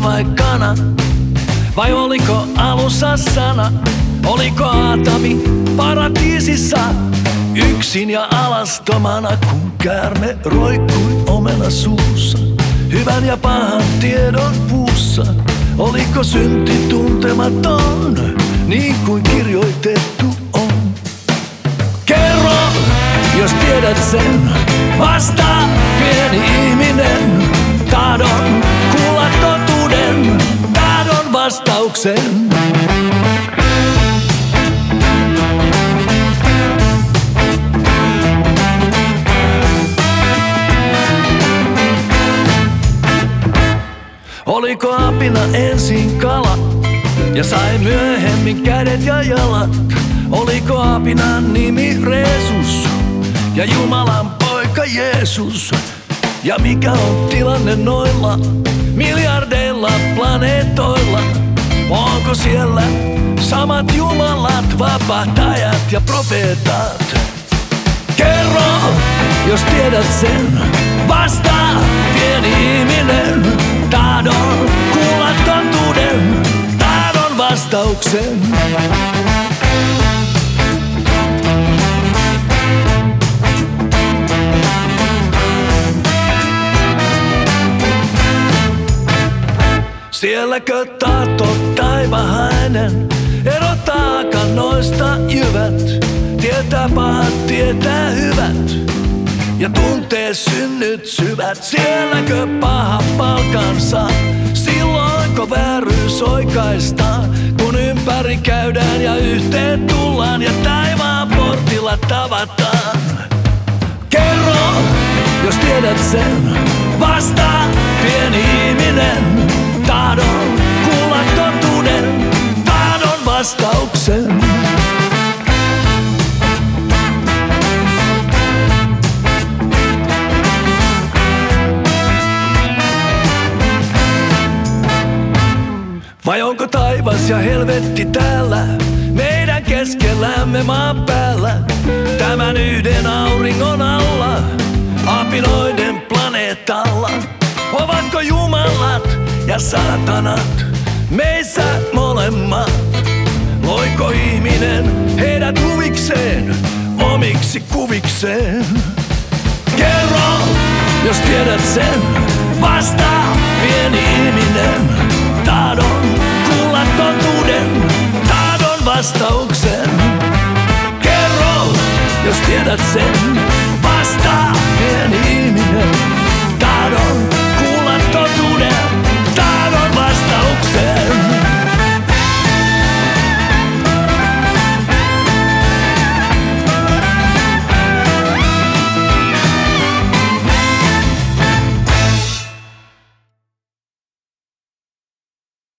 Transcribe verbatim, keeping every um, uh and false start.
vai kana? Vai oliko alussa sana? Oliko Aatami paratiisissa yksin ja alastomana, kun käärme roikkui omena suussa, hyvän ja pahan tiedon puussa? Oliko synti tuntematon, niin kuin kirjoitettu on? Kerro, jos tiedät sen, vastaa pieni ihminen. Tahdon kuulla totuuden, tahdon vastauksen. Oliko apina ensin kala ja sai myöhemmin kädet ja jalat? Oliko apinan nimi Reesus ja Jumalan poika Jeesus? Ja mikä on tilanne noilla miljardeilla planeetoilla? Onko siellä samat jumalat, vapahtajat ja profeetat? Kerro, jos tiedät sen, vastaa pieni ihminen. Tahdon kuulla totuuden, tahdon vastauksen. Sielläkö tahto taivahainen erottaaka noista jyvät? Tietää pahat, tietää hyvät ja tuntee synnyt syvät. Sielläkö paha palkansa silloin kun vääryys oikaistaan? Kun ympäri käydään ja yhteen tullaan ja taivaan portilla tavataan. Kerro, jos tiedät sen, vastaa pieni ihminen. Tahdon kuulla totuuden, tahdon vastauksen. Vai onko taivas ja helvetti täällä, meidän keskellämme maan päällä? Tämän yhden auringon alla, apinoiden planeetalla. Ovatko jumalat ja saatanat meissä molemmat? Loiko ihminen heidät huvikseen, omiksi kuvikseen? Kerro, jos tiedät sen, vastaa pieni ihminen. Tahdon kuulla totuuden, tahdon vastauksen. Kerro, jos tiedät sen, vastaa